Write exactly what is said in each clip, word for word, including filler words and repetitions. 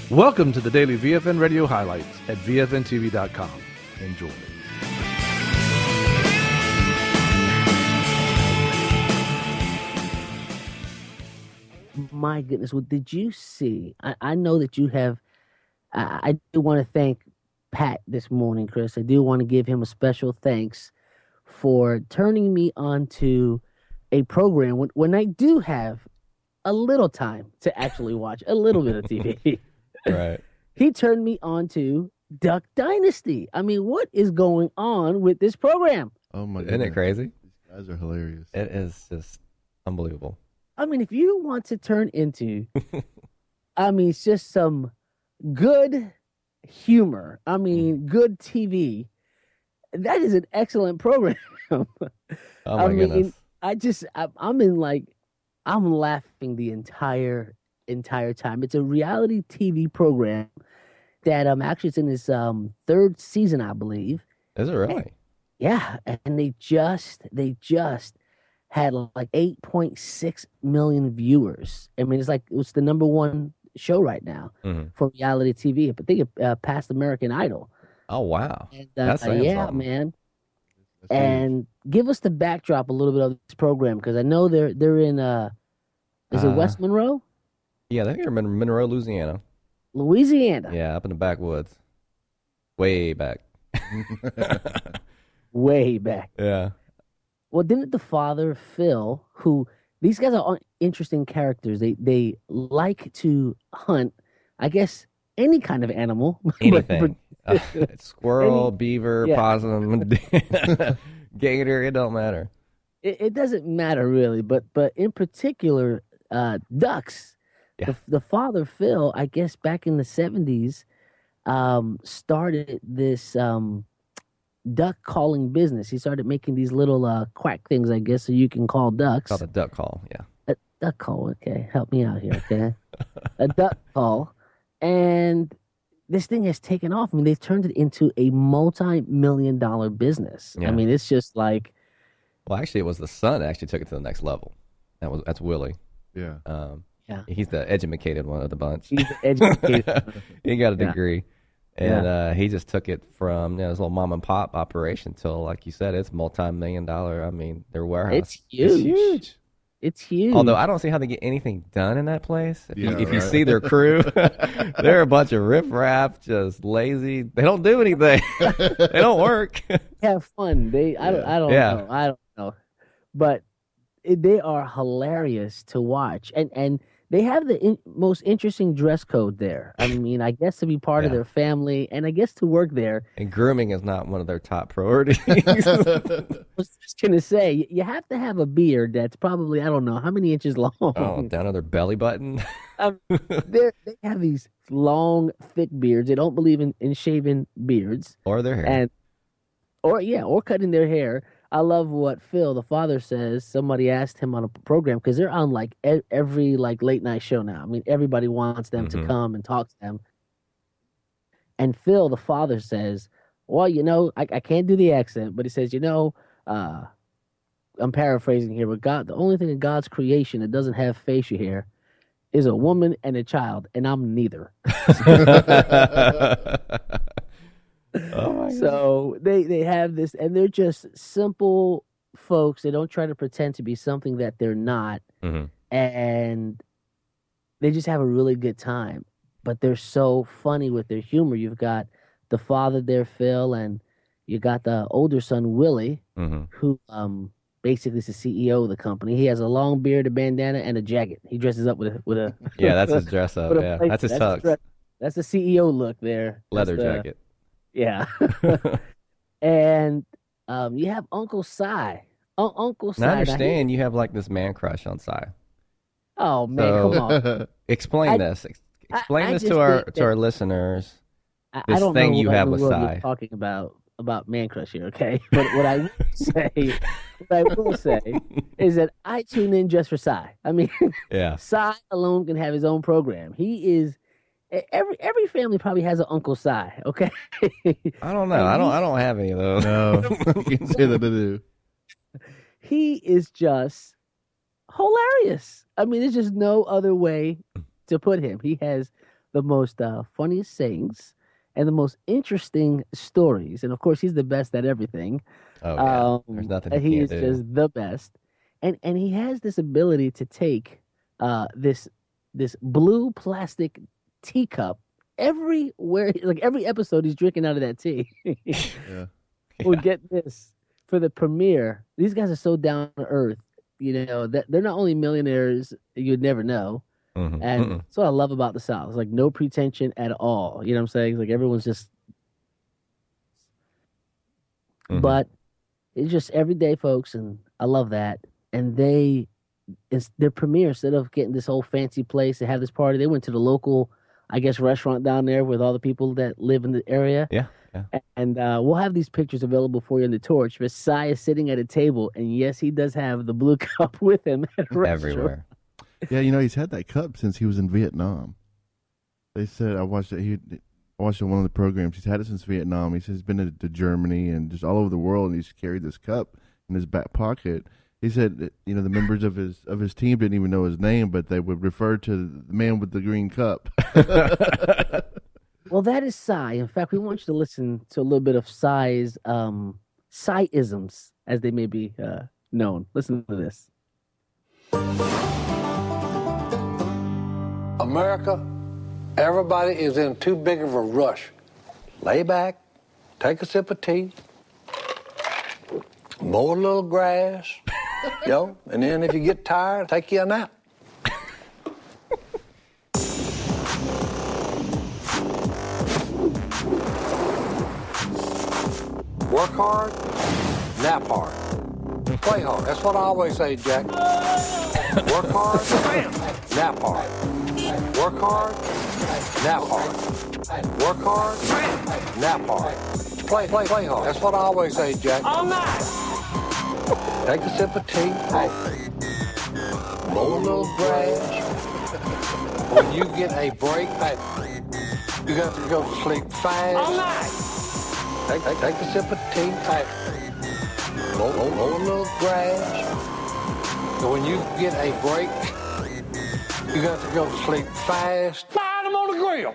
Welcome to the Daily V F N Radio Highlights at V F N T V dot com. Enjoy. My goodness, well, did you see? I, I know that you have. I, I do want to thank Pat this morning, Chris. I do want to give him a special thanks for turning me on to a program when, when I do have a little time to actually watch a little bit of T V. Right. He turned me on to Duck Dynasty. I mean, what is going on with this program? Oh my god. Isn't it crazy? These guys are hilarious. It is just unbelievable. I mean, if you want to turn into, I mean, it's just some good humor. I mean, good T V. That is an excellent program. Oh my I mean, goodness. I just, I, I'm in like, I'm laughing the entire, entire time. It's a reality T V program that um actually it's in its um third season, I believe. Is it really? Yeah, and they just, they just had like eight point six million viewers. I mean, it's like, it's the number one show right now Mm-hmm. for reality T V. But they uh, passed American Idol. Oh, wow. And, uh, That's saying yeah, something. man. That's huge. And give us the backdrop a little bit of this program, because I know they're they're in uh, is it Uh, West Monroe, Yeah, I think you're in Monroe, Louisiana. Louisiana? Yeah, up in the backwoods. Way back. Way back. Yeah. Well, didn't the father Phil, who these guys are interesting characters. They they like to hunt, I guess, any kind of animal. but- Anything. Uh, squirrel, Any- beaver, yeah. possum, gator, it don't matter. it, it doesn't matter really, but but in particular, uh, ducks. Yeah. The, the father Phil, I guess, back in the seventies, um, started this um, duck calling business. He started making these little uh, quack things, I guess, so you can call ducks. Called a duck call, yeah. A duck call, okay. Help me out here, okay. A duck call, and this thing has taken off. I mean, they've turned it into a multi-million dollar business. Yeah. I mean, it's just like. Well, actually, it was the son that actually took it to the next level. That was That's Willie. Yeah. Um, Yeah. He's the educated one of the bunch. He's educated. He got a Yeah. degree. And uh, he just took it from, you know, his little mom and pop operation till, like you said, it's multi-million dollar. I mean, their warehouse. It's huge. It's huge. It's huge. Although I don't see how they get anything done in that place. If, Yeah, you, if you right. see their crew, they're a bunch of riffraff, just lazy. They don't do anything. They don't work. have fun. They, I don't, I don't Yeah. know. I don't know, but it, they are hilarious to watch, and and they have the in, most interesting dress code there. I mean, I guess to be part of Yeah. their family, and I guess to work there. And grooming is not one of their top priorities. I was just gonna say, you- you have to have a beard that's probably, I don't know how many inches long. Oh, down to their belly button. Um, they're- they have these long, thick beards. They don't believe in, in shaving beards. Or their hair. And or yeah, or cutting their hair. I love what Phil, the father, says. Somebody asked him on a program, because they're on like e- every like late night show now. I mean, everybody wants them Mhm. to come and talk to them. And Phil, the father, says, "Well, you know, I, I can't do the accent, but he says, you know, uh, I'm paraphrasing here, but God, the only thing in God's creation that doesn't have facial hair is a woman and a child, and I'm neither." Oh my So they they have this, and they're just simple folks. They don't try to pretend to be something that they're not, Mhm. and they just have a really good time. But they're so funny with their humor. You've got the father there, Phil, and you got the older son, Willie, Mhm. who um basically is the C E O of the company. He has a long beard, a bandana, and a jacket. He dresses up with a with a Yeah, that's his dress up. with a Yeah, place- that's his his tux. dress- That's the C E O look there. That's Leather the- jacket. Yeah. And um, you have Uncle Si. Un- Uncle Si. Now, I now, he- understand you have like this man crush on Cy. oh man, So- come on. Explain I- this. Ex- I- Explain I this just to our think to our that- listeners. I, I this don't thing know you what have in the with world Si. you're talking about about man crush here, okay? But what I will say, what I will say, is that I tune in just for Si. I mean, Yeah. Si alone can have his own program. He is every every family probably has an Uncle Si, okay? I don't know. I don't. I don't have any of those. No, you can say that they do. He is just hilarious. I mean, there's just no other way to put him. He has the most uh, funniest sayings and the most interesting stories. And of course, he's the best at everything. Oh yeah, Um, there's nothing and he he can't is do. just the best. And and he has this ability to take uh, this this blue plastic teacup everywhere, like every episode, he's drinking out of that tea. Yeah. Well, get this for the premiere. These guys are so down to earth. You know that they're not only millionaires, you'd never know. Mhm, And mm-mm. that's what I love about the South. It's like no pretension at all. You know what I'm saying? It's like everyone's just, Mhm. but it's just everyday folks, and I love that. And they, it's their premiere, instead of getting this whole fancy place to have this party, they went to the local, I guess, restaurant down there with all the people that live in the area. Yeah, yeah. And uh, we'll have these pictures available for you in the torch. But Sai is sitting at a table, and yes, he does have the blue cup with him at a restaurant. Everywhere. Yeah, you know, he's had that cup since he was in Vietnam. They said, I watched it, he I watched it on one of the programs. He's had it since Vietnam. He says he's been to, to Germany and just all over the world, and he's carried this cup in his back pocket. He said, that, you know, the members of his of his team didn't even know his name, but they would refer to the man with the green cup. Well, that is Sai. In fact, we want you to listen to a little bit of Sai's um, Sai-isms, as they may be uh, known. Listen to this. America, everybody is in too big of a rush. Lay back, take a sip of tea, mow a little grass, yo, and then if you get tired, take you a nap. Work hard, nap hard. Play hard. That's what I always say, Jack. Work hard, nap hard. Work hard, nap hard. Work hard, nap hard. Play, play, play hard. That's what I always say, Jack. All night. Take a sip of tea. Mow a little grass. When you get a break, you got to go to sleep fast. All night. Take, take, take a sip of tea. Mow, mow, mow a little grass. So when you get a break, you got to go to sleep fast. Fire them on the grill.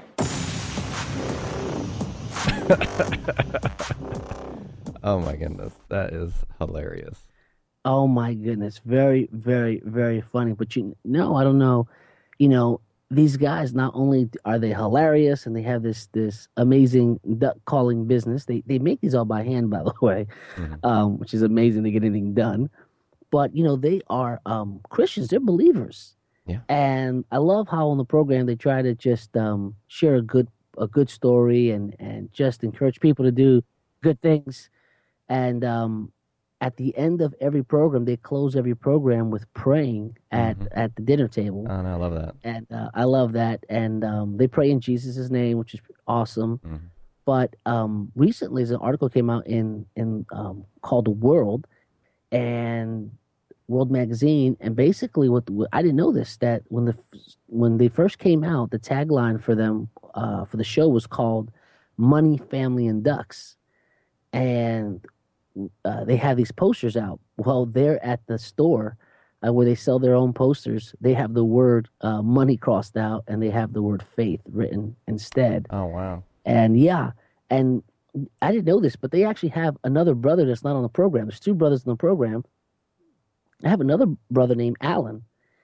Oh my goodness, that is hilarious. Oh my goodness, very, very, very funny. But you know, I don't know. You know, these guys, not only are they hilarious and they have this this amazing duck calling business. They they make these all by hand, by the way, Mhm. um, which is amazing to get anything done. But you know, they are um, Christians. They're believers. Yeah. And I love how on the program they try to just um, share a good a good story and and just encourage people to do good things. And um, at the end of every program, they close every program with praying at, Mhm. at the dinner table. Oh, no, I love that. And uh, I love that. And um, they pray in Jesus' name, which is awesome. Mhm. But um, recently, an article came out in in um, called The World and World Magazine, and basically, what, what I didn't know this, that when the when they first came out, the tagline for them uh, for the show was called "Money, Family, and Ducks," and uh, they have these posters out. Well, they're at the store uh, where they sell their own posters. They have the word uh, "money" crossed out, and they have the word "faith" written instead. Oh, wow. And yeah, and I didn't know this, but they actually have another brother that's not on the program. There's two brothers in the program. I have another brother named Alan,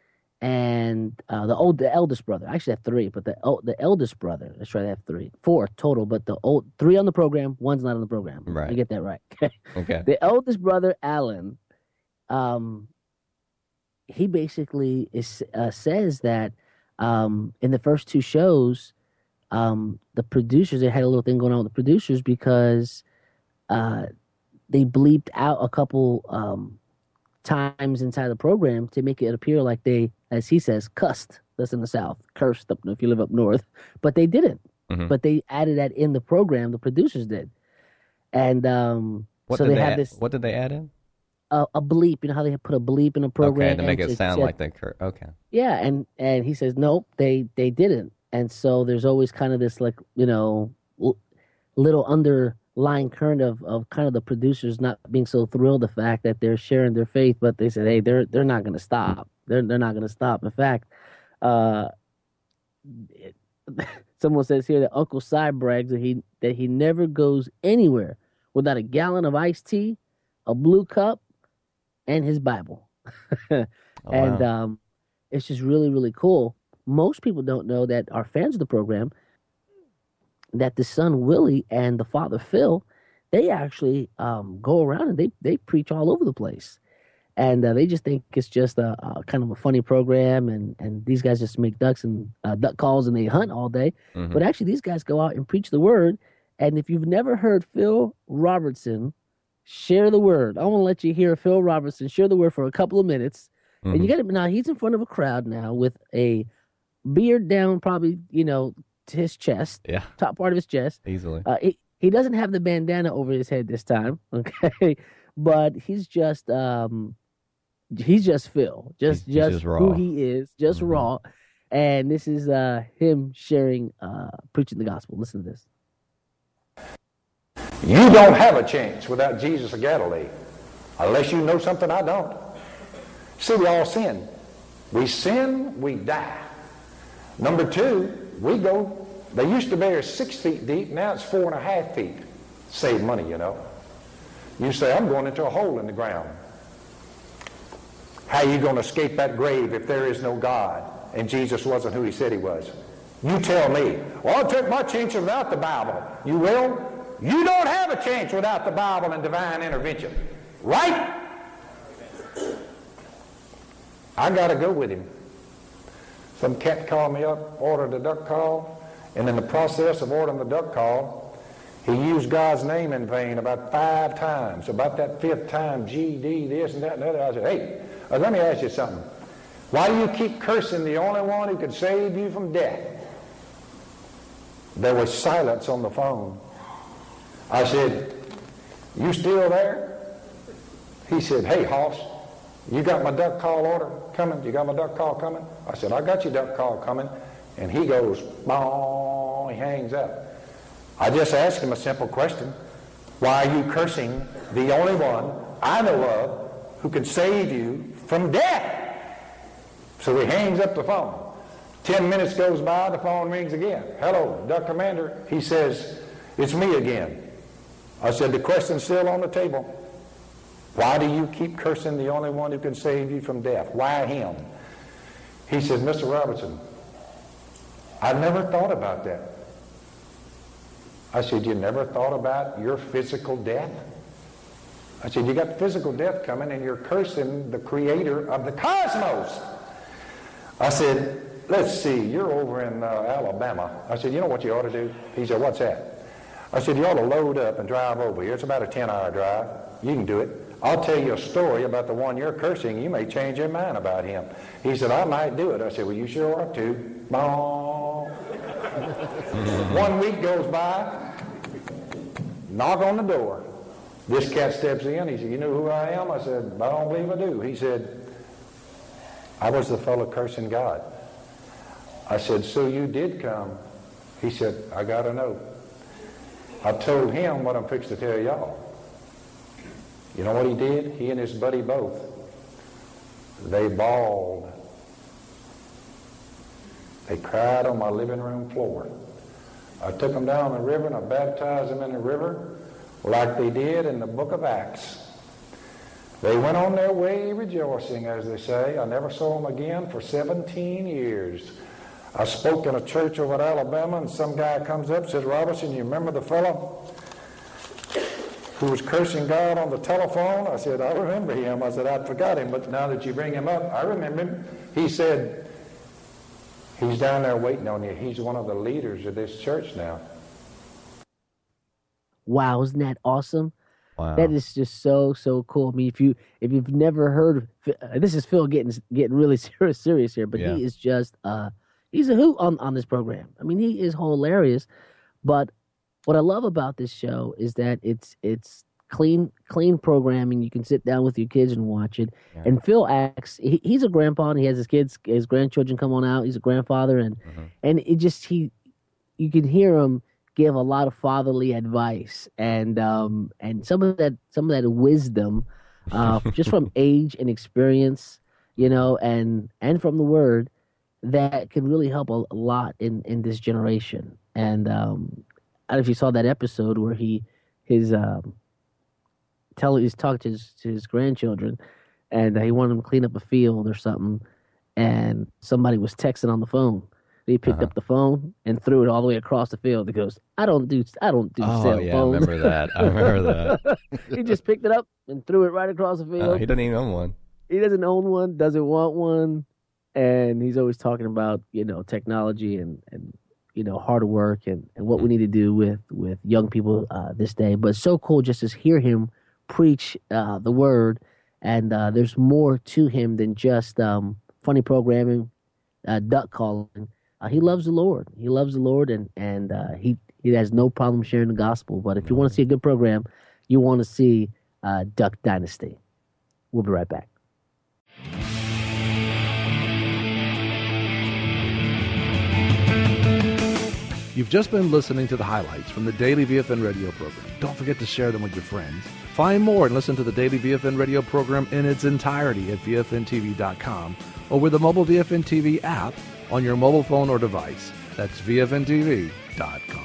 and uh, the old, the eldest brother. I actually have three, but the el- the eldest brother. Let's try to have three, four total. But the old three on the program, one's not on the program. Right. You get that right. Okay. The eldest brother, Alan, um, he basically is uh, says that um, in the first two shows, um, the producers, they had a little thing going on with the producers because uh, they bleeped out a couple um, times inside the program to make it appear like they, as he says, cussed. That's in the South, cursed up if you live up north, but they didn't. Mhm. But they added that in the program. The producers did, and um, What so did they, they had add, this What did they add in? uh, a bleep. You know how they put a bleep in a program Okay, to make it sound to- like they cur- Okay. yeah, and and he says nope, they they didn't, and so there's always kind of this like you know l- little underlying current of of kind of the producers not being so thrilled the fact that they're sharing their faith, but they said hey they're they're not going to stop, they're they're not going to stop. In fact, uh, it- someone says here that Uncle Si brags that he that he never goes anywhere without a gallon of iced tea, a blue cup, and his Bible. Oh, and wow. um, it's just really, really cool. Most people don't know that are fans of the program that the son Willie and the father Phil, they actually um, go around and they, they preach all over the place. And uh, they just think it's just a, a kind of a funny program, and, and these guys just make ducks and uh, duck calls and they hunt all day. Mhm. But actually, these guys go out and preach the word. And if you've never heard Phil Robertson share the word, I want to let you hear Phil Robertson share the word for a couple of minutes. Mhm. And you got to now he's in front of a crowd now with a beard down, probably you know to his chest, Yeah, top part of his chest. easily. Uh, he, he doesn't have the bandana over his head this time, okay? But he's just um, he's just Phil, just He's- he's just, just who raw. he is, just Mhm. raw. And this is uh, him sharing, uh, preaching the gospel. Listen to this. You don't have a chance without Jesus of Galilee, unless you know something I don't. See, we all sin. We sin, we die. Number two, we go, they used to bear six feet deep, now it's four and a half feet. Save money, you know. You say, I'm going into a hole in the ground. How are you going to escape that grave if there is no God and Jesus wasn't who he said he was? You tell me. Well, I took my chance without the Bible. You will? You don't have a chance without the Bible and divine intervention. Right? I got to go with him. Some cat called me up, ordered a duck call, and in the process of ordering the duck call, he used God's name in vain about five times. About that fifth time, G, D, this and that and the other, I said, hey, uh, let me ask you something. Why do you keep cursing the only one who could save you from death? There was silence on the phone. I said, you still there? He said, hey, Hoss, you got my duck call order coming? You got my duck call coming? I said, I got your duck call coming. And he goes, bong, he hangs up. I just asked him a simple question. Why are you cursing the only one I know of who can save you from death? So he hangs up the phone. Ten minutes goes by, the phone rings again. Hello, Duck Commander. He says, it's me again. I said, the question's still on the table. Why do you keep cursing the only one who can save you from death? Why him? He said, Mister Robertson, I never thought about that. I said, you never thought about your physical death? I said, you got physical death coming and you're cursing the creator of the cosmos. I said, let's see, you're over in uh, Alabama. I said, you know what you ought to do? He said, what's that? I said, you ought to load up and drive over here. It's about a ten-hour drive. You can do it. I'll tell you a story about the one you're cursing. You may change your mind about him. He said, I might do it. I said, well, you sure ought to. Bong. One week goes by. Knock on the door. This cat steps in. He said, you know who I am? I said, I don't believe I do. He said, I was the fellow cursing God. I said, so you did come. He said, I got to know. I told him what I'm fixing to tell y'all. You know what he did? He and his buddy both. They bawled. They cried on my living room floor. I took them down the river and I baptized them in the river like they did in the book of Acts. They went on their way rejoicing, as they say. I never saw them again for seventeen years. I spoke in a church over at Alabama, and some guy comes up and says, Robertson, you remember the fellow who was cursing God on the telephone? I said, I remember him. I said, I'd forgot him, but now that you bring him up, I remember him. He said, he's down there waiting on you. He's one of the leaders of this church now. Wow, isn't that awesome? Wow. That is just so so cool. I mean, if you if you've never heard, uh, this is Phil getting getting really serious serious here, but Yeah. he is just uh he's a hoot on on this program. I mean, he is hilarious. But what I love about this show is that it's it's clean clean programming. You can sit down with your kids and watch it. Yeah. And Phil acts. He, he's a grandpa, and he has his kids, his grandchildren come on out. He's a grandfather, and Mhm. and it just he, you can hear him give a lot of fatherly advice, and um and some of that some of that wisdom, uh, just from age and experience, you know, and and from the Word. that can really help a, a lot in, in this generation. And um, I don't know if you saw that episode where he his um, tell he's talking to his, to his grandchildren, and he wanted them to clean up a field or something, and somebody was texting on the phone. He picked Uh-huh. up the phone and threw it all the way across the field. He goes, "I don't do I don't do Oh cell yeah, I phones." remember that. I remember that. He just picked it up and threw it right across the field. Uh, he doesn't even own one. He doesn't own one, doesn't want one, and he's always talking about, you know, technology and, and you know, hard work and, and what we need to do with, with young people uh, this day. But it's so cool just to hear him preach uh, the word, and uh, there's more to him than just um, funny programming, uh, duck calling. Uh, he loves the Lord. He loves the Lord, and, and uh, he, he has no problem sharing the gospel. But if you want to see a good program, you want to see uh, Duck Dynasty. We'll be right back. You've just been listening to the highlights from the Daily V F N Radio program. Don't forget to share them with your friends. Find more and listen to the Daily V F N Radio program in its entirety at V F N T V dot com or with the mobile V F N T V app on your mobile phone or device. That's V F N T V dot com.